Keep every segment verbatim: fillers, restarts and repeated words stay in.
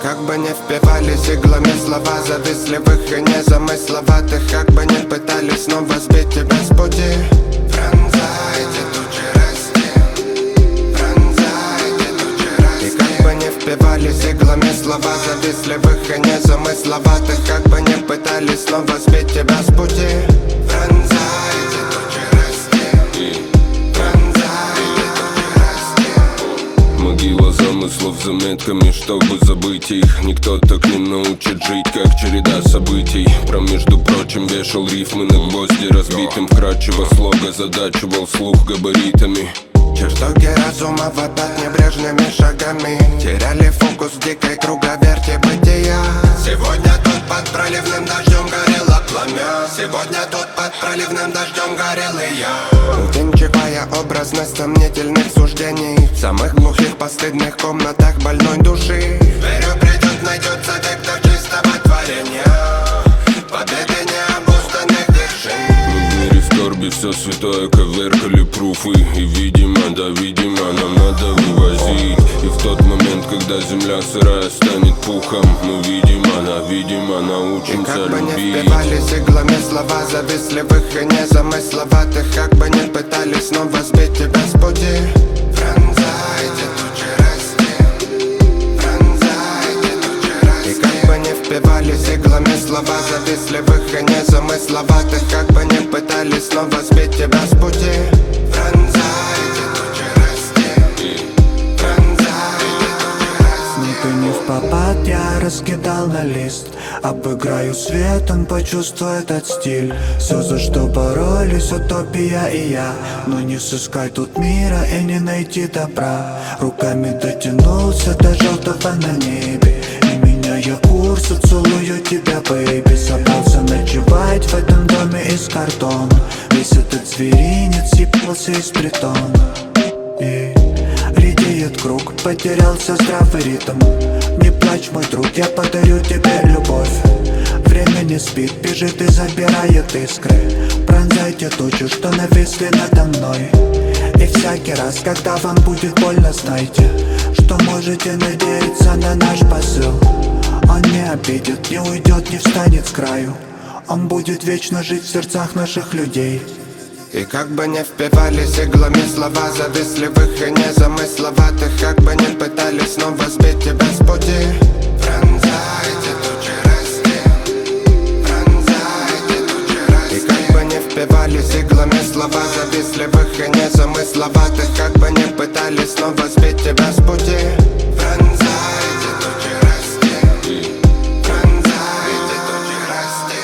как бы не впивались иглами слова завистливых и незамысловатых, как бы не пытались снова сбить тебя с пути. Пронзайте тучи расти, пронзайте тучи расти. И как бы не впивались иглами слова завистливых и незамысловатых, как бы не пытались снова сбить тебя с пути. Пронзайте тучи расти, пронзайте тучи расти. Могила замыслов заметками, чтобы забыть их. Никто так не научит жить, как череда событий. Про, между прочим, вешал рифмы на гвозди разбитым. Вкрадчиво слога задачивал слух габаритами. Чертоги разума в отдать небрежными шагами теряли фокус в дикой круговерти бытия. Сегодня тут под проливным дождем горело пламя. Сегодня тут под проливным дождем горел и я. Увенчивая образность сомнительных суждений в самых глухих постыдных комнатах больной души. Верю, придет, найдется те, кто чистого творения. Победы необузданных вершин. Мы в мире скорби все святое коверкали пруфы. И видимо, да видимо, нам надо вывозить. И в тот момент, когда земля сырая станет пухом, мы видимо, да видимо, научимся любить. И как бы не впивались иглами слова завистливых и незамысловатых, как бы не пытались снова сбить тебя с пути. Пронзайте тучи расти, пронзайте тучи расти. И как бы не впивались иглами слова завистливых и незамысловатых, как бы не пытались снова сбить тебя с пути. Пронзайте тучи расти, пронзайте тучи расти. Но ты не впопад, я раскидал на лист. Обыграю свет, он почувствует этот стиль. Все, за что боролись, утопия и я. Но не сыскать тут мира и не найти добра. Руками дотянулся до желтого на небе. И меняя курс, целую тебя, бэйби. Собрался ночевать в этом доме из картона. Весь этот зверинец сыпался из притона. И редеет круг, потерялся здравый ритм. Не плачь, мой друг, я подарю тебе любовь. Время не спит, бежит и забирает искры. Пронзайте тучи, что нависли надо мной. И всякий раз, когда вам будет больно, знайте, что можете надеяться на наш посыл. Он не обидит, не уйдет, не встанет с краю. Он будет вечно жить в сердцах наших людей. И как бы не впивались иглами слова завистливых и незамысловатых, как бы не пытались снова сбить тебя с пути. Пронзайте тучи расти, пронзайте тучи расти. И как бы не впивались иглами слова завистливых и незамысловатых, как бы не пытались снова сбить тебя с пути. Пронзайте тучи расти, пронзайте тучи расти.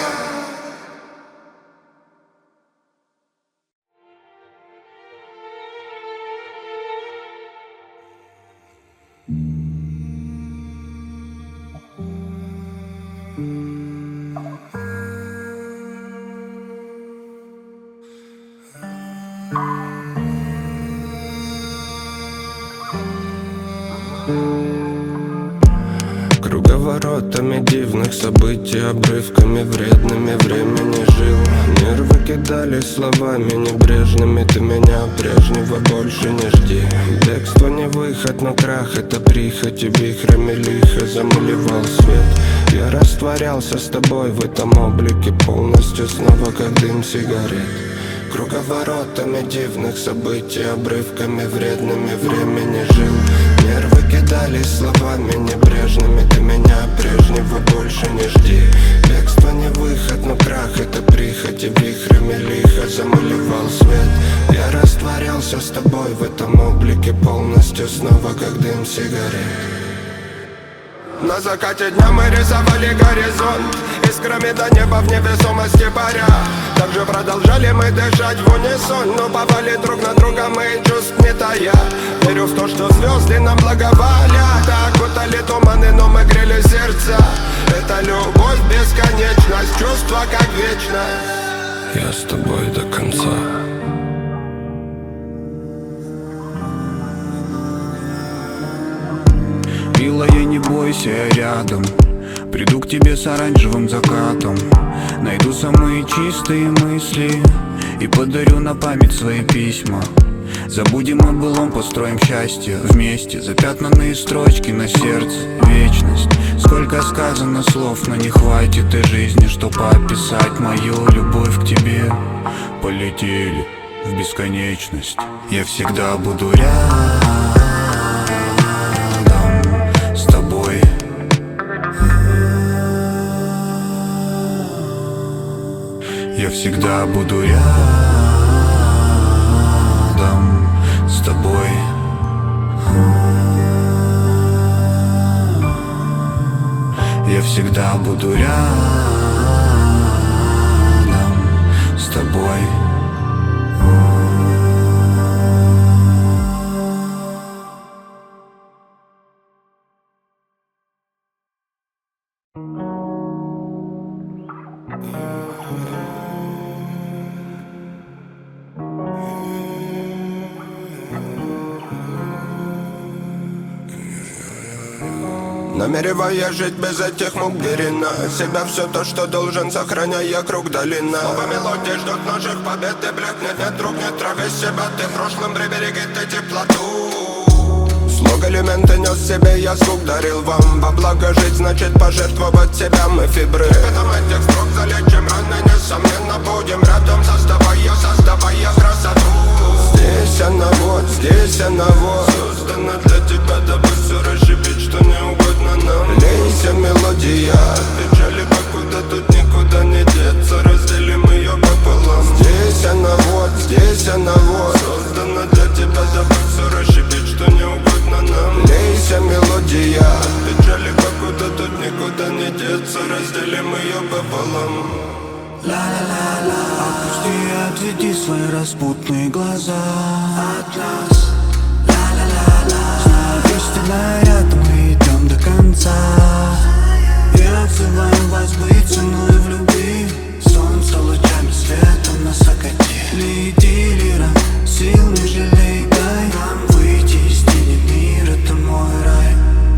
Круговоротами дивных событий, обрывками вредными времени жил. Нервы кидали словами небрежными. Ты меня прежнего больше не жди. Бегство не выход, но крах — это прихоть. И вихрами лихо замалевал свет. Я растворялся с тобой в этом облике полностью снова, как дым сигарет. Круговоротами дивных событий, обрывками вредными времени жил. Нервы кидались словами небрежными. Ты меня прежнего больше не жди. Бегство не выход, но крах — это прихоть. И вихрами лихо замалевал свет. Я растворялся с тобой в этом облике полностью снова, как дым сигарет. На закате дня мы рисовали горизонт искрами до неба в невесомости паря. Также продолжали мы дышать в унисон, но повали друг на друга мы чувств не тая. Верю в то, что звезды нам благоволят. Окутали туманы, но мы грели сердца. Это любовь, бесконечность, чувство как вечность. Я с тобой до конца. Милая, не бойся, я рядом. Приду к тебе с оранжевым закатом. Найду самые чистые мысли и подарю на память свои письма. Забудем о былом, построим счастье вместе. Запятнанные строчки на сердце, вечность. Сколько сказано слов, но не хватит и жизни, чтоб описать мою любовь к тебе. Полетели в бесконечность. Я всегда буду рядом с тобой. Я всегда буду рядом с тобой. Я всегда буду рядом с тобой. Намеревая жить без этих мук Герина, себя все то, что должен, сохраняя круг долина. Снова мелодии ждут наших побед, и блекнет, нет друг, нет трави себя. Ты в прошлом прибереги ты теплоту. Слог элементы нес себе, я звук дарил вам. Во благо жить значит пожертвовать себя, мы фибры. Ритм этих строк залечим раны, несомненно будем рядом, создавая, создавая красоту. Здесь она вот, здесь она вот, создана для тебя, дабы все расшибить, что не угодно нам. Лейся, мелодия, от печали покуда тут никуда не деться, разделим ее пополам. Здесь она вот, здесь она вот, создана для тебя, дабы все расшибить, что не угодно нам. Лейся, мелодия, от печали покуда тут никуда не деться, разделим ее пополам. Ла-ла-ла-ла, опусти и отведи свои распутные глаза от нас. Ла-ла-ла-ла, знаю, истинно рядом, мы идем до конца. Я отзываю вас быть со мной в любви. Солнце лучами светом нас окати. Лети, лира, сил не жалей, дай нам выйти из тени, мир это мой рай.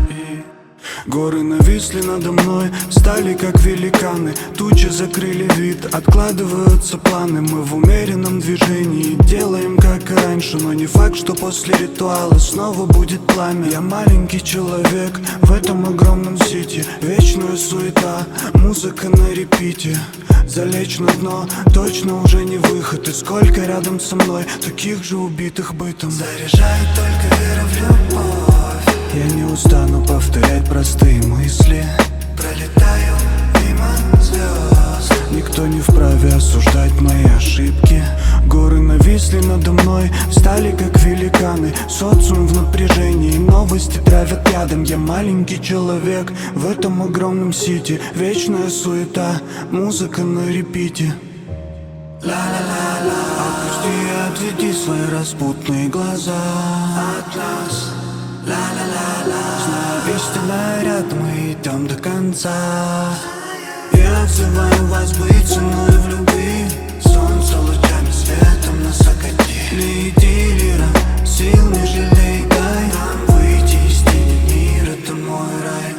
Горы нависли надо мной, стали как великаны. Тучи закрыли вид, откладываются планы. Мы в умеренном движении, делаем как и раньше. Но не факт, что после ритуала снова будет пламя. Я маленький человек в этом огромном сити. Вечная суета, музыка на репите. Залечь на дно, точно уже не выход. И сколько рядом со мной таких же убитых бытом. Заряжает только вера в любовь. Я не устану повторять простые мысли. Пролетаю мимо звезд. Никто не вправе осуждать мои ошибки. Горы нависли надо мной, стали как великаны. Социум в напряжении, новости травят ядом. Я маленький человек в этом огромном сити. Вечная суета, музыка на репите. Ла-ла-ла-ла, опусти и отведи свои распутные глаза от нас. Ла-ла-ла-ла, знаю, истинно рядом, мы идем до конца. Я отзываю вас быть со мной в любви. Солнце лучами светом нас окати. Лети, лира, сил не жалей, дай нам выйти из тени, мир это мой рай.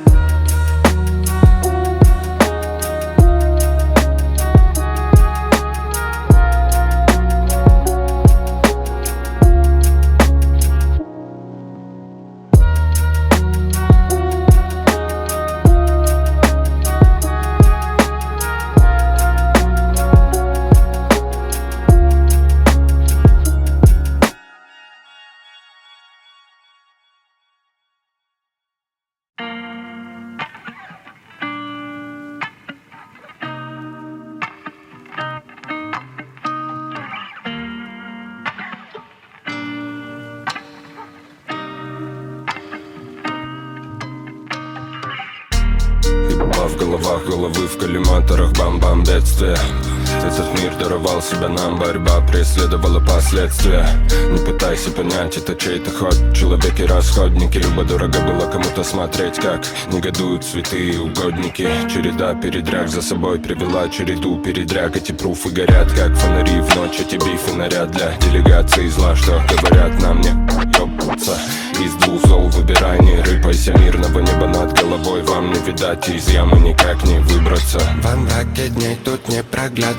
В головах головы в коллиматорах, бам-бам, бедствия. Этот мир даровал себя нам, борьба преследовала последствия. Не пытайся понять, это чей-то ход. Человеки расходники, любо дорого было кому-то смотреть, как негодуют святые угодники. Череда передряг за собой привела череду передряг. Эти пруфы горят, как фонари в ночь. Эти бифы наряд для делегации зла, что говорят нам не ёбаться. Из двух зол выбирай, не рыпайся. Мирного неба над головой вам не видать, из ямы никак не выбраться. Во мраке дней тут непроглядно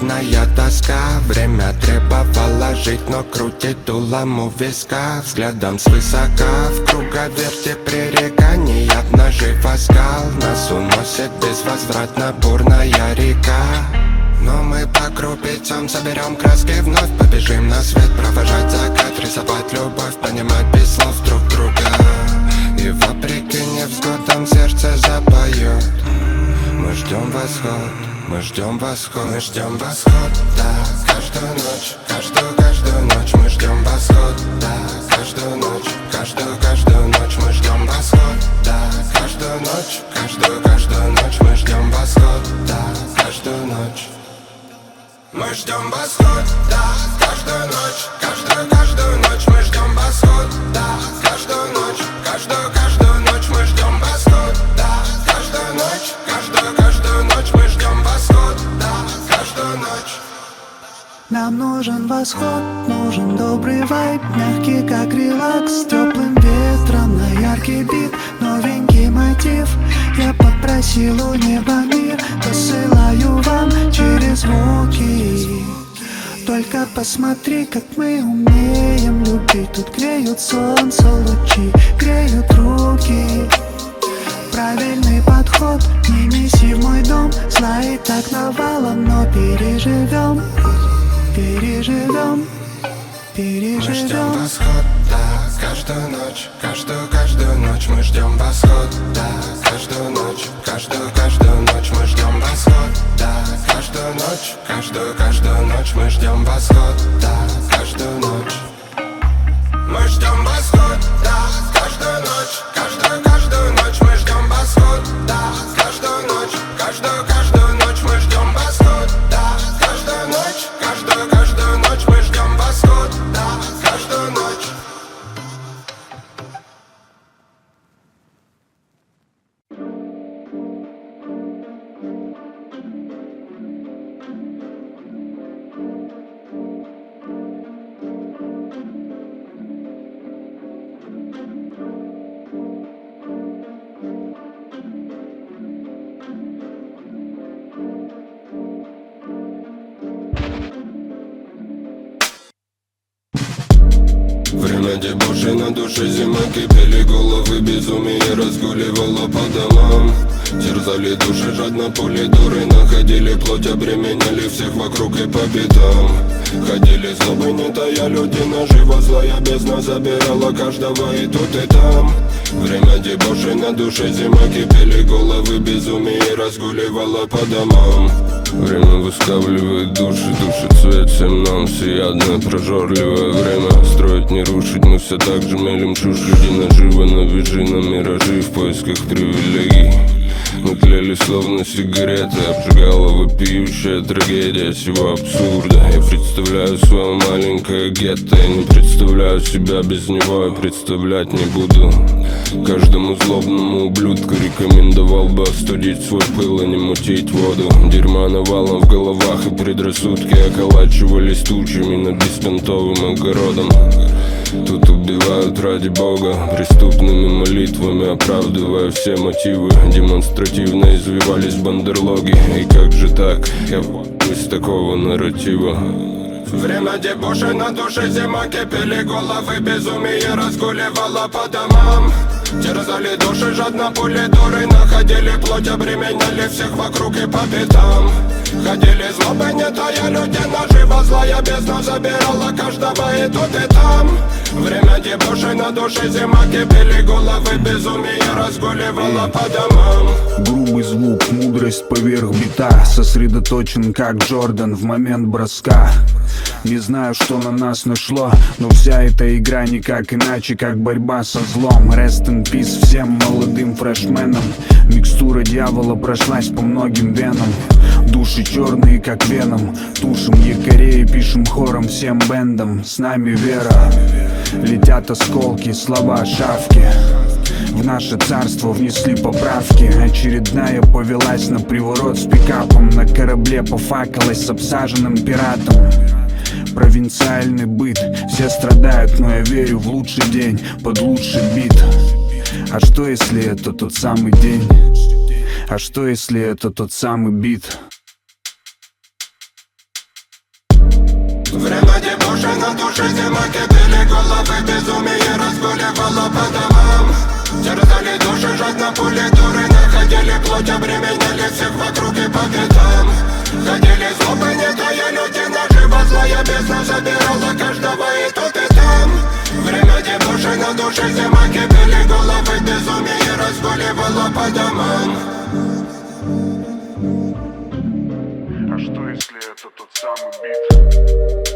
холодная тоска. Время требовало жить, но крутит дулом у виска. Взглядом свысока в круговерте пререканий обнажив оскал. Нас уносит безвозвратно бурная река. Но мы по крупицам соберем краски, вновь побежим на свет, провожать закат, рисовать любовь, понимать без слов друг друга. И вопреки невзгодам сердце запоет. Мы ждем восход, мы ждем восход, мы ждем восход, да. Каждую ночь, каждую, каждую ночь мы ждем восход, да. Каждую ночь, каждую, каждую ночь мы ждем восход, да. Каждую ночь, каждую, каждую ночь мы ждем восход, да. Каждую ночь мы ждем восход, да. Каждую ночь, каждую, каждую ночь мы ждем восход, да. Каждую ночь, каждую, каждую ночь мы ждем восход, да. Каждую ночь, каждую, каждую ночь мы ждем восход, да. Каждую ночь. Нам нужен восход, нужен добрый вайб, мягкий как релакс, с теплым ветром на яркий бит, новенький мотив. Я попросил у неба мир, посылаю вам через звуки. Только посмотри, как мы умеем любить. Тут греют солнце лучи, греют руки. Правильный подход, не неси в мой дом. Зла и так навалом, но переживем. Переживем, переживем. Мы ждем восход, да. Каждую ночь, каждую, каждую ночь мы ждем восход, да. Каждую ночь, каждую, каждую ночь мы ждем восход, да. Каждую ночь, каждую, каждую ночь мы ждем восход, да. Каждую ночь мы ждем восход, да. Каждую ночь, каждую, каждую ночь мы ждем восход, да. Каждую ночь, каждую, каждую ночь мы ждем восход, да. Каждую ночь, каждую, каждую ночь мы ждем восход, да. Каждую ночь. Время дебоши на душе, зима, кипели головы, безумие разгуливало по домам. Терзали души, жадно пули дуры, находили плоть, обременяли всех вокруг и по пятам. Ходили злобы, не тая, люди наживо, злая бездна забирала каждого и тут и там. Время дебоши на душе, зима, кипели головы, безумие разгуливало по домам. Время выскавливает души, душит цвет всем нам, всеядное, прожорливое время. Строить не рушить, мы все так же мелем чушь. Люди наживо, навяжи на миражи в поисках привилегий. Мы тлели словно сигареты, обжигала вопиющая трагедия всего абсурда. Я представляю свое маленькое гетто, я не представляю себя без него, я представлять не буду. Каждому злобному ублюдку рекомендовал бы остудить свой пыл и не мутить воду. Дерьма навалом в головах, и предрассудки околачивались тучами над беспонтовым огородом. Тут убивают ради Бога, преступными молитвами оправдывая все мотивы. Демонстративно извивались бандерлоги. И как же так? Я из такого нарратива. Время дебоши на душе, зима, кипели головы, безумие разгуливало по домам. Терзали души, жадно пули дуры, находили плоть, обременяли всех вокруг и по пятам. Ходили злобы, не тая, люди наживо, злая бездна забирала каждого и тут и там. Время дебоши на душе, зима, кипели головы, безумие разгуливало по домам. Грубый звук, мудрость поверх бита, сосредоточен как Джордан в момент броска. Не знаю, что на нас нашло, но вся эта игра никак иначе, как борьба со злом. Rest in peace всем молодым фрешменам. Микстура дьявола прошлась по многим венам. Души черные, как веном. Тушим якорей, пишем хором всем бендам. С нами вера. Летят осколки, слова шавки. В наше царство внесли поправки. Очередная повелась на приворот с пикапом. На корабле пофакалась с обсаженным пиратом. Провинциальный быт, все страдают, но я верю в лучший день, под лучший бит. А что если это тот самый день? А что если это тот самый бит? души на душе зима, кипели головы, безумие разгуливало по домам. Терзали души, жадно пули дуры, находили плоть, обременяли всех вокруг и по пятам. Ходили злобы, не тая люди, наживо злая бездна забирала каждого и тут и там. Время дебоши, на душе зима, кипели головы, безумие разгуливало по домам. А что если это тот самый бит?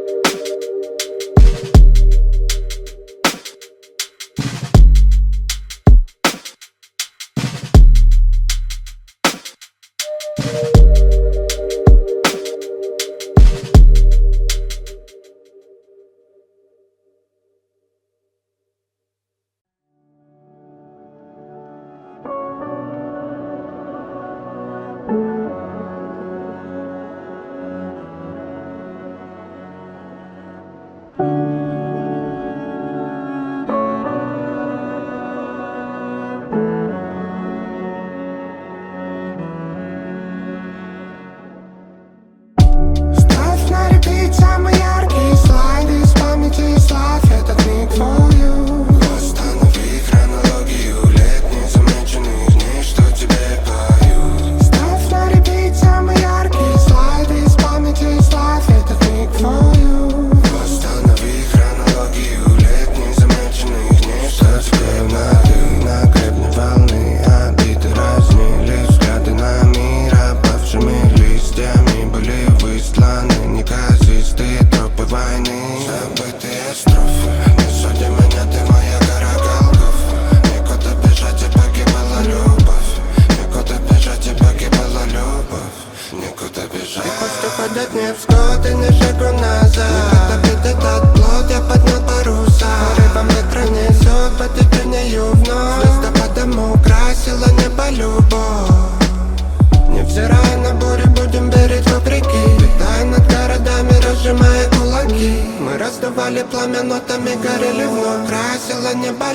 Ходят не вскот и не шагу назад. Не потопит этот плод, я поднял паруса. Порывом ветра несет по течению вновь. Звезда по дому украсила небо любовь. Невзирая на бури, будем верить вопреки. Летая над городами, разжимая кулаки. Мы раздували пламя, нотами горели вновь. Красила небо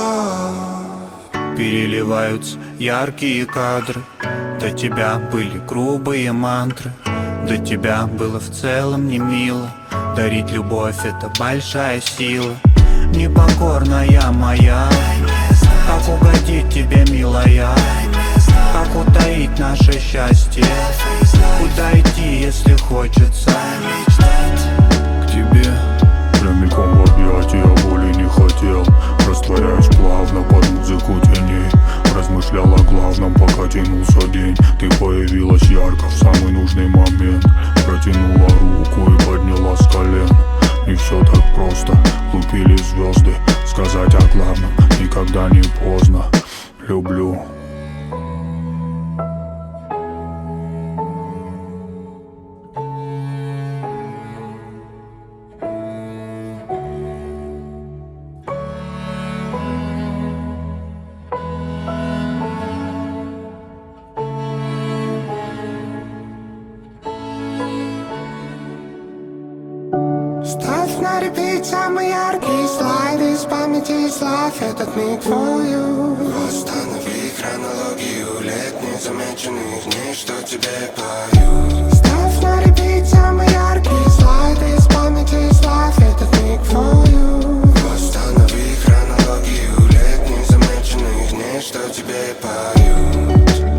любовь. Переливаются яркие кадры. До тебя были грубые мантры. До тебя было в целом не мило. Дарить любовь — это большая сила. Непокорная моя, как угодить тебе, милая? Как утаить наше счастье? Куда идти, если хочется? К тебе прямиком в объятия, боли не хотел. Растворяюсь плавно под музыку теней. Размышлял о главном, пока тянулся день. Ты появилась ярко в самый нужный момент. Протянула руку и подняла с колен. Не все так просто, лупили звезды. Сказать о главном никогда не поздно. Люблю. Ставь на репит самые яркие слайды из памяти и слав этот миг for you. Восстанови хронологию лет незамеченных дней, что тебе пою. Ставь на репит самые яркие слайды из памяти и слав этот миг for you. Восстанови хронологию лет незамеченных дней, что тебе пою.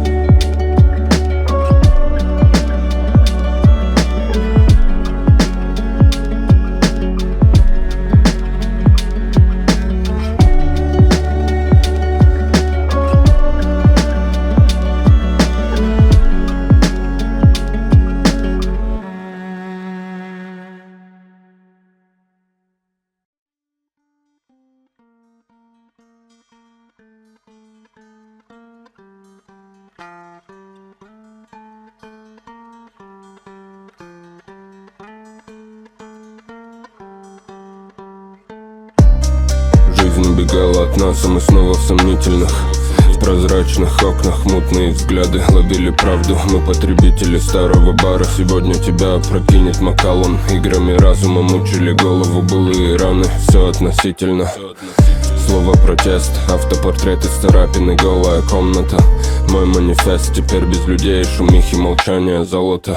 Жизнь убегала от нас, а мы снова в сомнительных. В прозрачных окнах мутные взгляды ловили правду. Мы потребители старого бара. Сегодня тебя опрокинет Макалон. Играми разума мучили голову былые раны. Все относительно. Слово протест, автопортрет из царапины, голая комната. Мой манифест теперь без людей, шумихи, молчания, золото.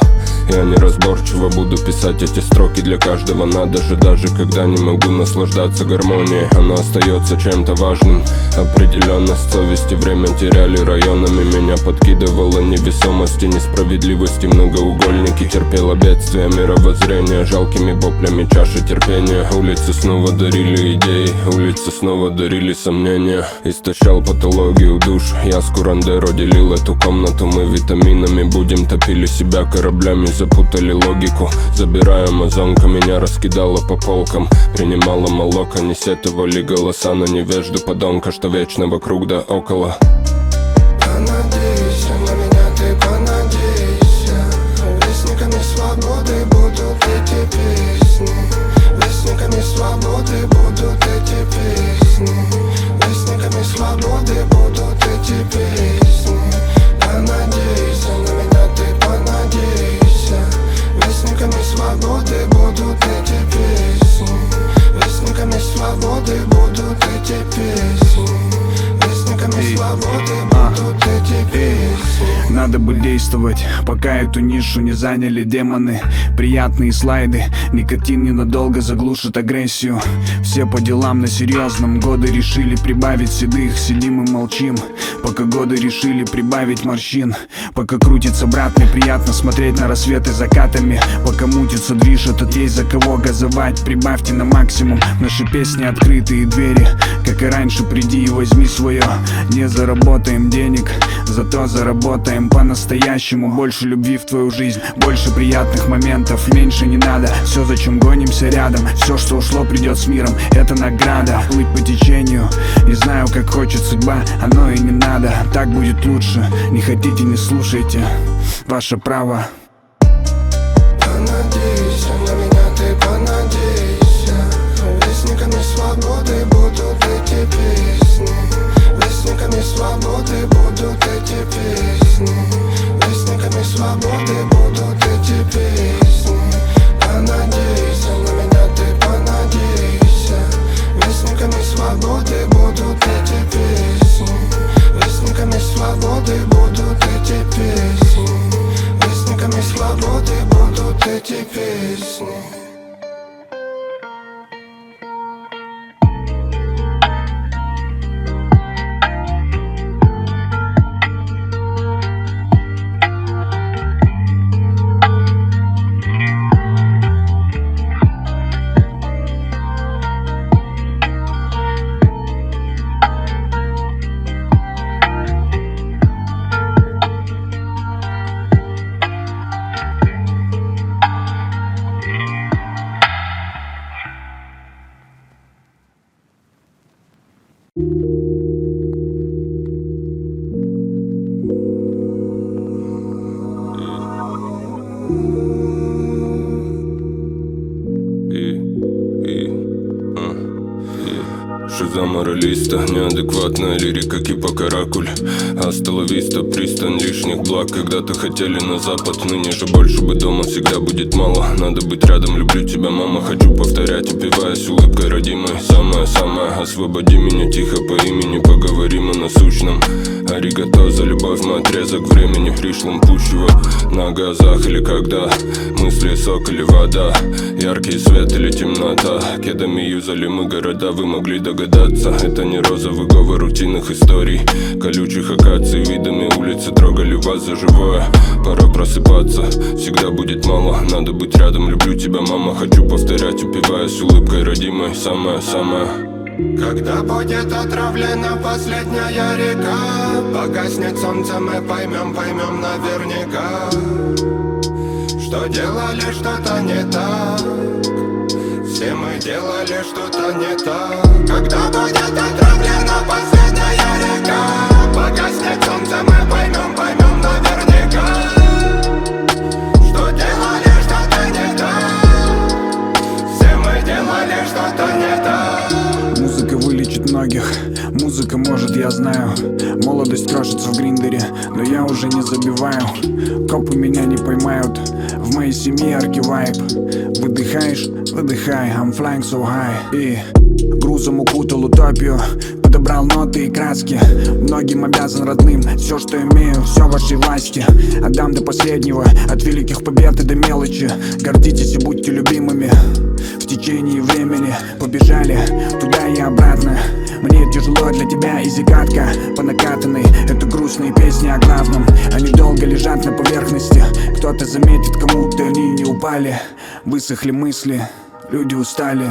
Я неразборчиво буду писать эти строки. Для каждого надо же, даже когда не могу наслаждаться гармонией, она остается чем-то важным. Определенность совести время теряли районами. Меня подкидывало невесомости, несправедливости, многоугольники. Терпела бедствия мировоззрения, жалкими воплями чаши терпения. Улицы снова дарили идеи, улицы снова дарили сомнения. Истощал патологию душ, я с Курандеро делил эту комнату. Мы витаминами будем, топили себя кораблями, запутали логику. Забирая амазонка, меня раскидала по полкам. Принимала молоко, не сетовали голоса на невежду подонка, что вечно вокруг да около. Понадейся на меня, ты понадейся. Вестниками свободы будут эти песни. Вестниками свободы будут эти песни. Вестниками свободы будут эти песни. Понадейся на меня, ты понадейся. Вестниками свободы будут эти песни. Вестниками свободы будут эти песни. Вестниками свободы будут эти песни. Надо бы действовать, пока эту нишу не заняли демоны. Приятные слайды, никотин ненадолго заглушит агрессию. Все по делам на серьезном, годы решили прибавить седых. Сидим и молчим, пока годы решили прибавить морщин. Пока крутится брат, мне приятно смотреть на рассветы закатами. Пока мутится движ, этот есть за кого газовать. Прибавьте на максимум, наши песни открытые двери. Как и раньше, приди и возьми свое. Не заработаем денег, зато заработаем по-настоящему. Больше любви в твою жизнь, больше приятных моментов, меньше не надо. Все, зачем гонимся рядом, все, что ушло, придет с миром. Это награда, плыть по течению. Не знаю, как хочет судьба, оно и не надо. Так будет лучше, не хотите, не слушайте. Ваше право. Понадейся на меня, ты понадейся. Вестниками свободы будут эти песни. Вестниками свободы будут эти песни. Вестниками свободы будут эти песни. Понадейся на меня, ты понадейся. Вестниками свободы будут эти песни. Вестниками свободы будут эти песни. Вестниками свободы будут эти песни. За моралиста, неадекватная лирика кипа каракуль. Асталовиста, пристань лишних благ. Когда-то хотели на запад, ныне же больше бы дома всегда будет мало. Надо быть рядом, люблю тебя, мама. Хочу повторять, упиваясь улыбкой родимой. Самое-самое, освободи меня тихо по имени. Поговорим о насущном. Аригато за любовь, мой отрезок времени пришлым пущего. На газах или когда мысли сок или вода, яркий свет или темнота. Кедами юзали мы города, вы могли догадаться. Это не розовый говор рутинных историй. Колючих акаций, видами улицы трогали вас за живое. Пора просыпаться, всегда будет мало. Надо быть рядом, люблю тебя, мама. Хочу повторять, упиваясь улыбкой родимой. Самое-самое. Когда будет отравлена последняя река, погаснет солнце, мы поймем, поймем наверняка, что делали что-то не так. Все мы делали что-то не так. Когда будет отравлена последняя река, погаснет солнце, мы поймем, поймем наверняка, что делали что-то не так. Все мы делали что-то не так. Музыка вылечит многих, музыка может, я знаю. Молодость крошится в гриндере, но я уже не забиваю. Копы меня не поймают, в моей семье арки-вайб. Выдыхаешь, выдыхай, I'm flying so high. И грузом укутал утопию, подобрал ноты и краски. Многим обязан родным, все, что имею, все в вашей власти. Отдам до последнего, от великих побед и до мелочи. Гордитесь и будьте любимыми. В течение времени побежали туда и обратно. Мне тяжело, для тебя изи катка по накатанной. Это грустные песни о главном, они долго лежат на поверхности. Кто-то заметит, кому-то они не упали. Высохли мысли, люди устали.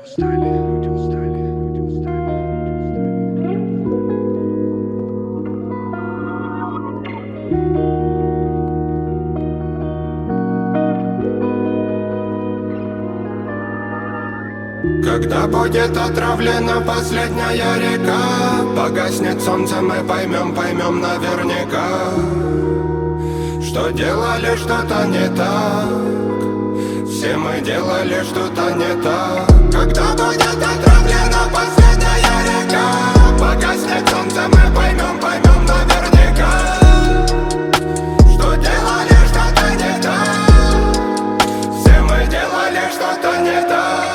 Когда будет отравлена последняя река, погаснет солнце, мы поймем, поймем наверняка, что делали что-то не так. Все мы делали что-то не так. Когда будет отравлена последняя река, погаснет солнце, мы поймем, поймем наверняка, что делали что-то не так. Все мы делали что-то не так.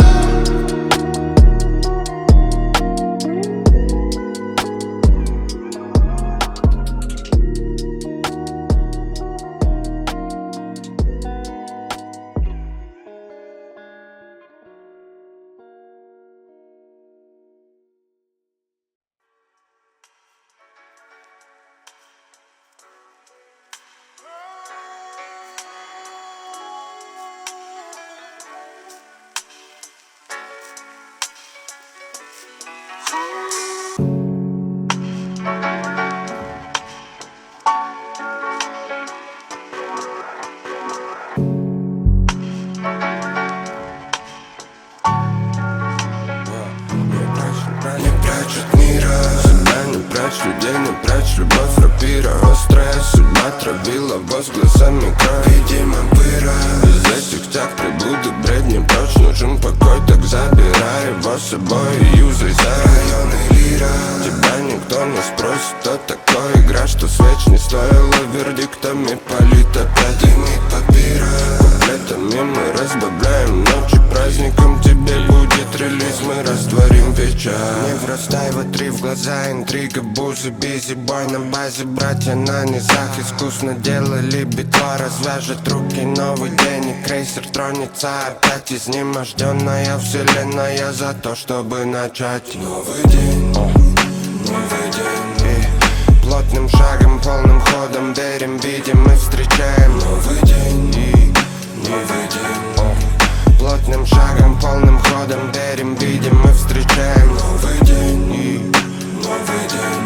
Людей не прячь, любовь рапира. Острая судьба травила возгласами кровь. Видимо пыра. Из этих тяг приблуды бредни прочь. Нужен покой, так забирай его с собой и юзай за районы лира. Тебя никто не спросит, кто такой. Игра, что свеч не стоила вердиктами полит опять. Дымит папира. Куплетами мы разбавляем ночи праздником. Тебе будет релиз, мы растворим печаль. Не врастай в три в глаза, интрига, бузы, бизи, бой на базе. Братья на низах искусно делали битва. Развяжет руки, новый день и крейсер тронется опять. Изнеможденная вселенная за то, чтобы начать новый день, новый день. И плотным шагом, полным ходом верим, видим и встречаем новый день, и новый день. Плотным шагом, полным ходом верим, видим и встречаем новый день, и новый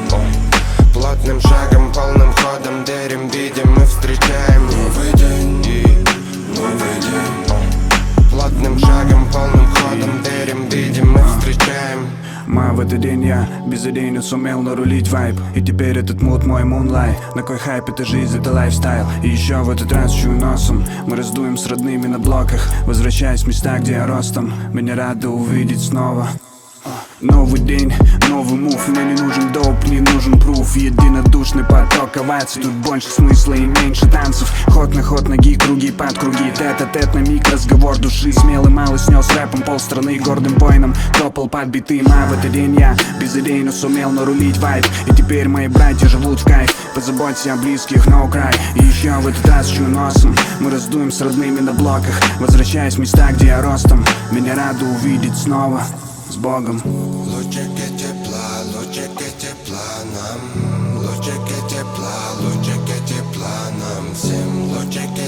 день. Плотным шагом, полным ходом верим, видим и встречаем новый день, и новый день. Плотным шагом, полным ходом верим, видим и встречаем. Ма, в этот день я безыдейно сумел нарулить вайб. И теперь этот мут мой мунлайт. На кой хайп, это жизнь, это лайфстайл. И еще в этот раз чую носом. Мы раздуем с родными на блоках, возвращаясь в места, где я ростом. Меня рады увидеть снова. Новый день, новый мув. Мне не нужен доп, не нужен пруф. Единодушный поток оваций. Тут больше смысла и меньше танцев. Ход на ход, ноги, круги под круги. Тет-а-тет на миг, разговор души. Смелый малый снес рэпом полстраны. Гордым воином топал под биты. А в этот день я безыдейно сумел нарулить вайб. И теперь мои братья живут в кайф. Позаботься о близких, no cry. И еще в этот раз чую носом. Мы раздуем с родными на блоках, возвращаясь в места, где я ростом. Меня рады увидеть снова. С Богом. Лучики тепла, лучики тепла нам. Лучики тепла, лучики тепла нам всем. Лучики